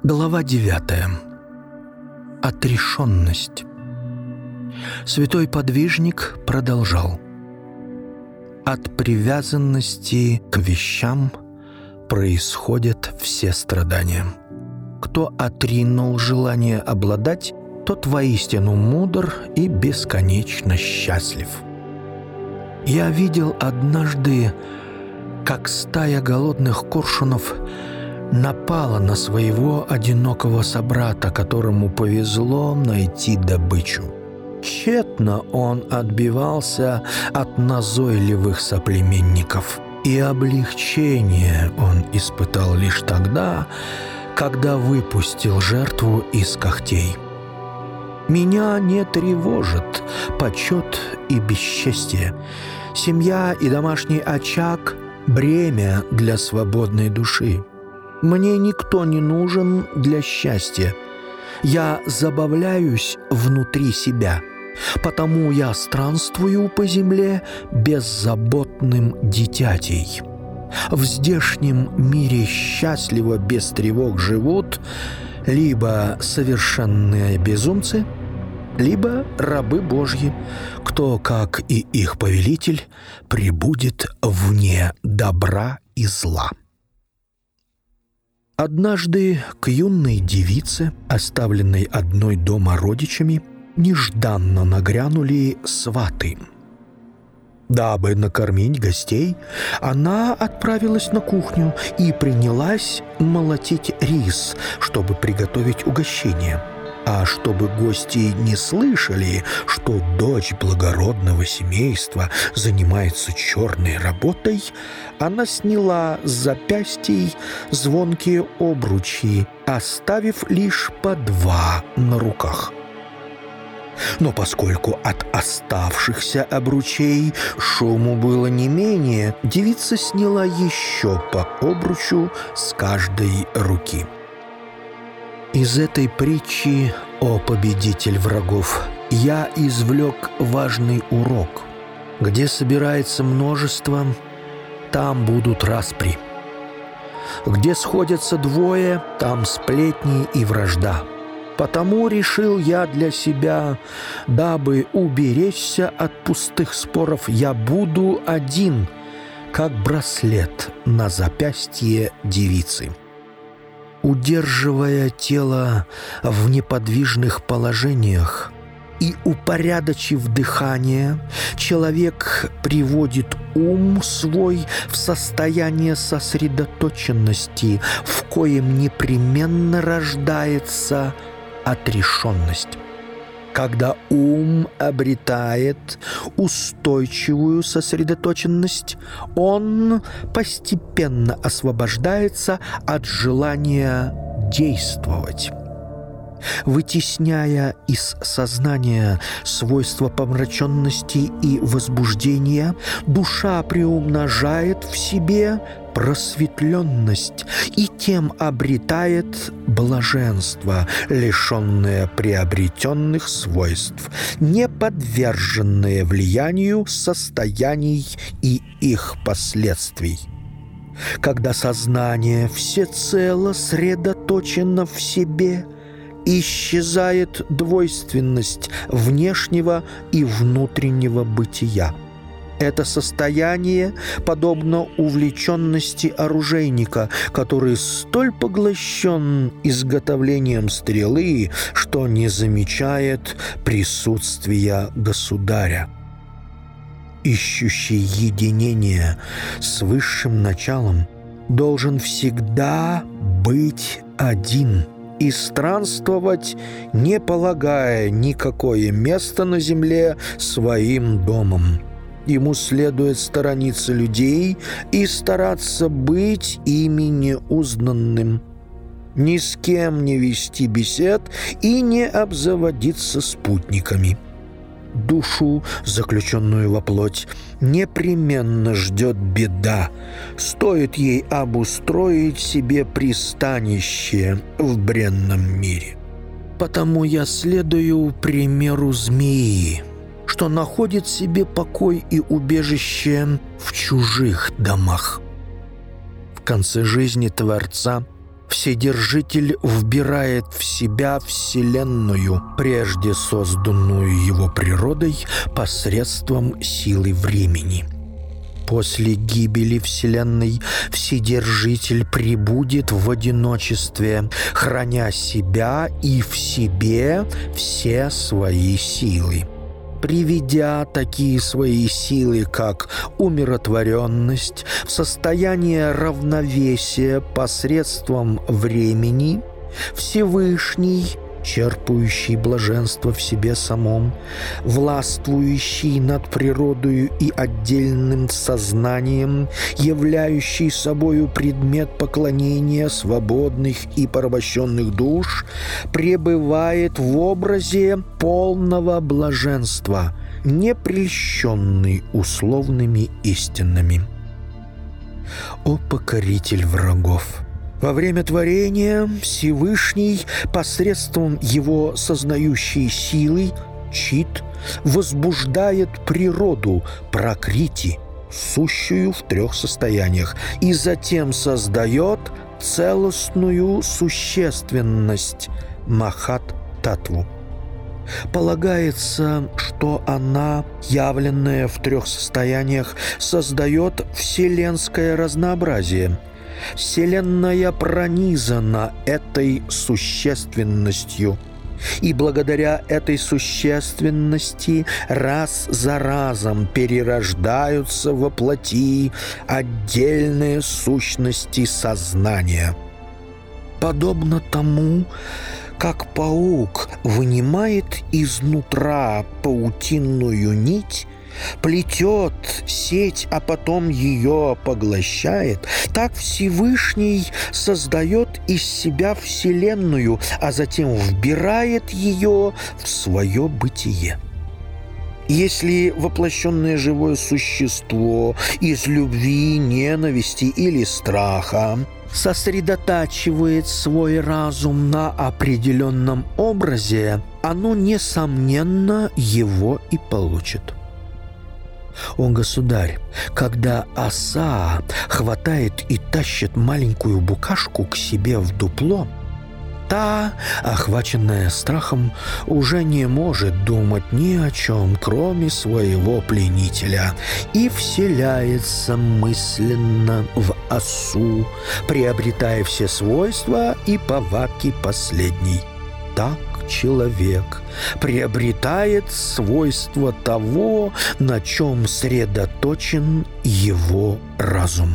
Глава 9. Отрешенность. Святой подвижник продолжал. От привязанности к вещам происходят все страдания. Кто отринул желание обладать, тот воистину мудр и бесконечно счастлив. Я видел однажды, как стая голодных коршунов напала на своего одинокого собрата, которому повезло найти добычу. Тщетно он отбивался от назойливых соплеменников, и облегчение он испытал лишь тогда, когда выпустил жертву из когтей. Меня не тревожит почет и бесчестие. Семья и домашний очаг — бремя для свободной души. Мне никто не нужен для счастья. Я забавляюсь внутри себя, потому я странствую по земле беззаботным дитятей. В здешнем мире счастливо без тревог живут либо совершенные безумцы, либо рабы Божьи, кто, как и их повелитель, пребудет вне добра и зла. Однажды к юной девице, оставленной одной дома родичами, нежданно нагрянули сваты. Дабы накормить гостей, она отправилась на кухню и принялась молотить рис, чтобы приготовить угощение. А чтобы гости не слышали, что дочь благородного семейства занимается черной работой, она сняла с запястий звонкие обручи, оставив лишь по 2 на руках. Но поскольку от оставшихся обручей шуму было не менее, девица сняла еще по обручу с каждой руки. Из этой притчи, о победитель врагов, я извлек важный урок. Где собирается множество, там будут распри. Где сходятся двое, там сплетни и вражда. Потому решил я для себя, дабы уберечься от пустых споров, я буду один, как браслет на запястье девицы. Удерживая тело в неподвижных положениях и упорядочив дыхание, человек приводит ум свой в состояние сосредоточенности, в коем непременно рождается отрешенность. Когда ум обретает устойчивую сосредоточенность, он постепенно освобождается от желания действовать. Вытесняя из сознания свойства помраченности и возбуждения, душа приумножает в себе просветленность и тем обретает блаженство, лишенное приобретенных свойств, не подверженное влиянию состояний и их последствий. Когда сознание всецело сосредоточено в себе, исчезает двойственность внешнего и внутреннего бытия. Это состояние подобно увлеченности оружейника, который столь поглощен изготовлением стрелы, что не замечает присутствия государя. Ищущий единение с высшим началом должен всегда быть один и странствовать, не полагая никакое место на земле своим домом. Ему следует сторониться людей и стараться быть ими неузнанным, ни с кем не вести бесед и не обзаводиться спутниками. Душу, заключенную во плоть, непременно ждет беда, стоит ей обустроить себе пристанище в бренном мире. Потому я следую примеру змеи, что находит себе покой и убежище в чужих домах. В конце жизни Творца Вседержитель вбирает в себя Вселенную, прежде созданную его природой посредством силы времени. После гибели Вселенной Вседержитель пребудет в одиночестве, храня себя и в себе все свои силы. Приведя такие свои силы, как умиротворенность, в состояние равновесия посредством времени, Всевышний, черпающий блаженство в себе самом, властвующий над природою и отдельным сознанием, являющий собою предмет поклонения свободных и порабощенных душ, пребывает в образе полного блаженства, не прельщенный условными истинами. О покоритель врагов! Во время творения Всевышний посредством его сознающей силы, чит, возбуждает природу, пракрити, сущую в 3 состояниях, и затем создает целостную существенность, махат-татву. Полагается, что она, явленная в 3 состояниях, создает вселенское разнообразие. Вселенная пронизана этой существенностью, и благодаря этой существенности раз за разом перерождаются во плоти отдельные сущности сознания. Подобно тому, как паук вынимает изнутра паутинную нить, плетет сеть, а потом ее поглощает, так Всевышний создает из себя Вселенную, а затем вбирает ее в свое бытие. Если воплощенное живое существо из любви, ненависти или страха сосредотачивает свой разум на определенном образе, оно, несомненно, его и получит. О, государь, когда оса хватает и тащит маленькую букашку к себе в дупло, та, охваченная страхом, уже не может думать ни о чем, кроме своего пленителя, и вселяется мысленно в осу, приобретая все свойства и повадки последней. Так человек приобретает свойства того, на чем сосредоточен его разум.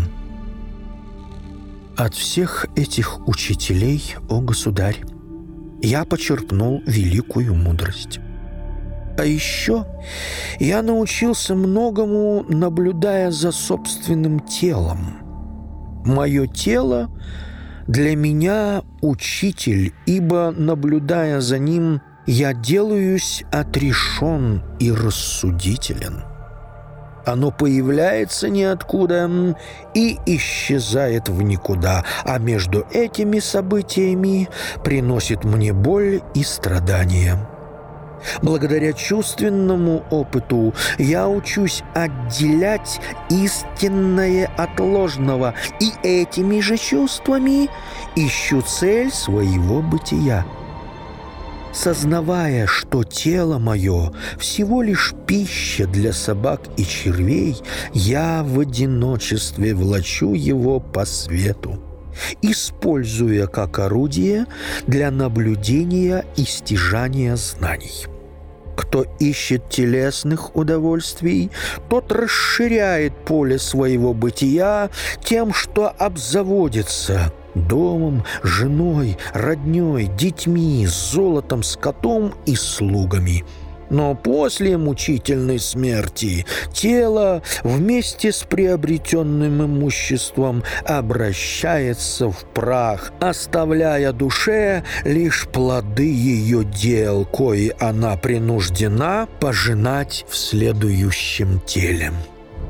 От всех этих учителей, о государь, я почерпнул великую мудрость. А еще я научился многому, наблюдая за собственным телом. Мое тело для меня учитель, ибо, наблюдая за ним, я делаюсь отрешен и рассудителен. Оно появляется ниоткуда и исчезает в никуда, а между этими событиями приносит мне боль и страдания. Благодаря чувственному опыту я учусь отделять истинное от ложного, и этими же чувствами ищу цель своего бытия. Сознавая, что тело мое всего лишь пища для собак и червей, я в одиночестве влачу его по свету, используя как орудие для наблюдения и стяжания знаний. Кто ищет телесных удовольствий, тот расширяет поле своего бытия тем, что обзаводится домом, женой, роднёй, детьми, золотом, скотом и слугами. Но после мучительной смерти тело вместе с приобретенным имуществом обращается в прах, оставляя душе лишь плоды ее дел, кои она принуждена пожинать в следующем теле.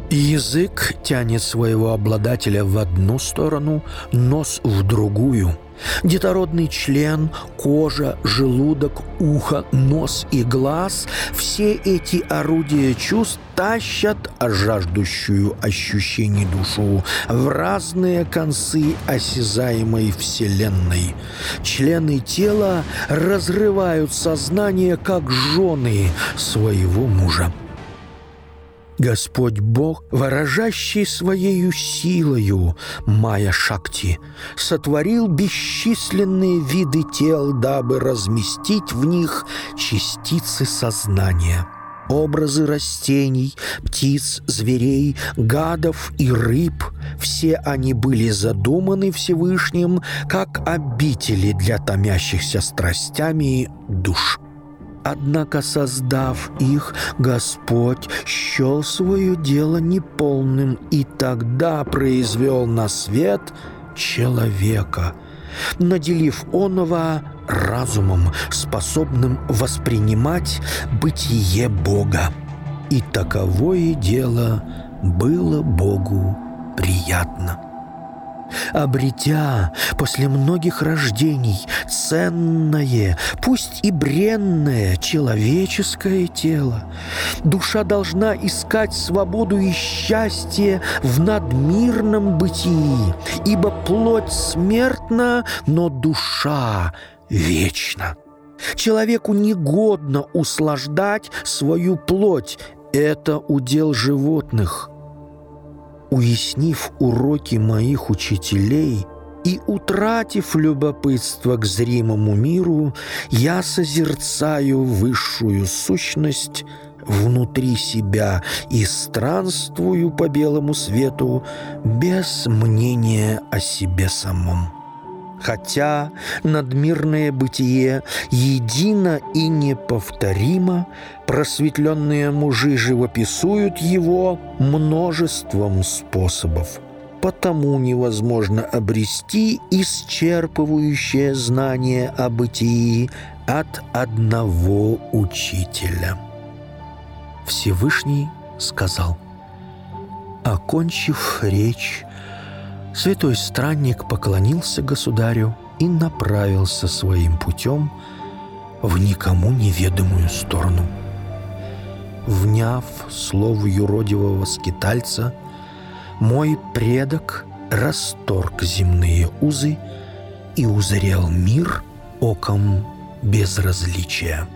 Язык тянет своего обладателя в одну сторону, нос в другую. Детородный член, кожа, желудок, ухо, нос и глаз – все эти орудия чувств тащат жаждущую ощущений душу в разные концы осязаемой вселенной. Члены тела разрывают сознание, как жены своего мужа. Господь Бог, выражающий Своею силою Майя-Шакти, сотворил бесчисленные виды тел, дабы разместить в них частицы сознания. Образы растений, птиц, зверей, гадов и рыб – все они были задуманы Всевышним как обители для томящихся страстями душ. Однако, создав их, Господь счел свое дело неполным и тогда произвел на свет человека, наделив оного разумом, способным воспринимать бытие Бога. И таковое дело было Богу приятно. Обретя после многих рождений ценное, пусть и бренное человеческое тело, душа должна искать свободу и счастье в надмирном бытии, ибо плоть смертна, но душа вечна. Человеку негодно услаждать свою плоть – это удел животных. Уяснив уроки моих учителей и утратив любопытство к зримому миру, я созерцаю высшую сущность внутри себя и странствую по белому свету без мнения о себе самом. Хотя надмирное бытие едино и неповторимо, просветленные мужи живописуют его множеством способов. Потому невозможно обрести исчерпывающее знание о бытии от одного учителя. Всевышний сказал: окончив речь, святой странник поклонился государю и направился своим путем в никому неведомую сторону. Вняв слову юродивого скитальца, мой предок расторг земные узы и узрел мир оком безразличия.